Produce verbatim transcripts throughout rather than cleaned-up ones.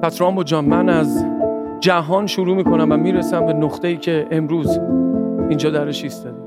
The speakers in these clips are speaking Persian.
پس رامبو جان، من از جهان شروع میکنم و میرسم به نقطه‌ای که امروز اینجا درش ایستادیم.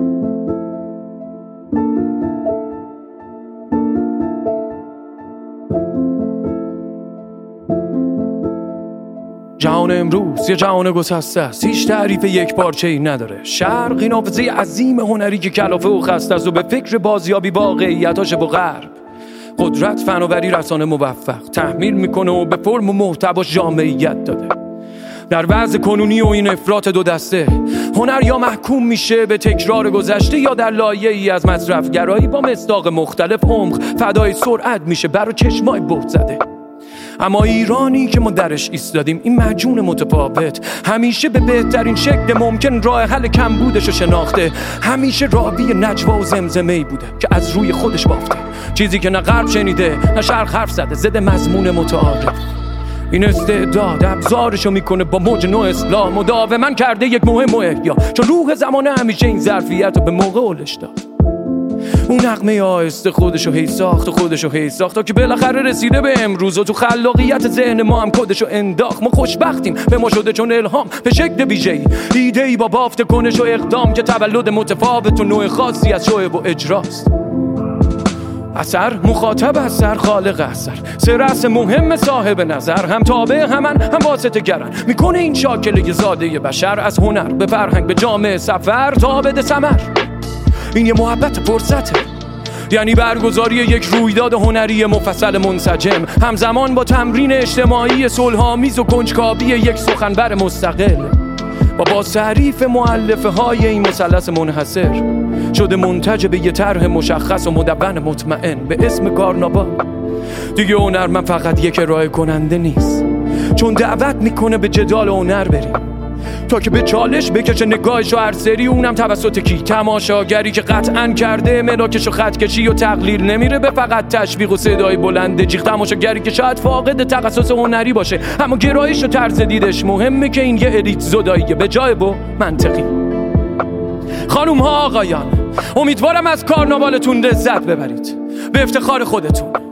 جهان امروز یه جهان گسسته است، هیچ تعریف یک پارچه‌ای نداره. شرق این حافظه عظیم هنری که کلافه و خسته است و به فکر بازیابی واقعیتاش با غرب. قدرت، فناوری، رسانه موفق تحمیل میکنه و به فرم و محتواش جامعیت داده. در وضع کنونی و این افراط دو دسته، هنر یا محکوم میشه به تکرار گذشته یا در لایه‌ای از مصرفگرایی با مصداق مختلف عمق فدای سرعت میشه برای چشمای بهت زده. اما ایرانی که ما درش ایستادیم، این مجون متفاوت همیشه به بهترین شکل ممکن راه حل کمبودش رو شناخته. همیشه راوی نجوا و زمزمه‌ای بوده که از روی خودش بافته، چیزی که نه غرب شنیده نه شرق حرف زده، زده مضمون متعارف. این استعداد ابزارشو میکنه با موج نو اسلام، مداوما کرده یک مهم و احیا، چون روح زمانه همیشه این ظرفیت رو به موقع اولش داد. اون نغمه آهسته خودشو هی ساخت و خودشو هی ساخت تا که بالاخره رسیده به امروز و تو خلاقیت ذهن ما هم کدشو انداخت. ما خوشبختیم به ما شده چون الهام به شکل ویژه‌ای، ایده‌ای با بافت کنش و اقدام که تولد متفاوت و نوع خاصی از شعب و اجراست. اثر مخاطب اثر، خالق اثر، سه رأس مهم صاحب نظر، هم تابع همن هم واسطه گرن. میکنه این شاکله زاده بشر از هنر به فرهنگ به جامعه سفر تا بده ثمر. این یه محبت فرصته، یعنی برگزاری یک رویداد هنری مفصل منسجم، همزمان با تمرین اجتماعی صلح‌آمیز و کنجکاوی یک سخنور مستقل. و با تعریف مؤلفه های این مثلث منحصر شده منتج به یه طرح مشخص و مدون مطمئن به اسم کارناوال. دیگه هنر من فقط یک ارائه کننده نیست، چون دعوت میکنه به جدال هنر بریم تا که به چالش بکشه نگاهشو هر سری، اونم توسط کی؟ تماشاگری که قطعاً کرده ملاکشو خط کشی و تقلیل نمیره به فقط تشویق و صدای بلند جیغ. تماشاگری که شاید فاقد تخصص هنری باشه اما گرایش و طرز دیدش مهمه که این یه الیت زداییه به جای با منطقی. خانوم ها آقایان، امیدوارم از کارناوالتون لذت ببرید، به افتخار خودتون.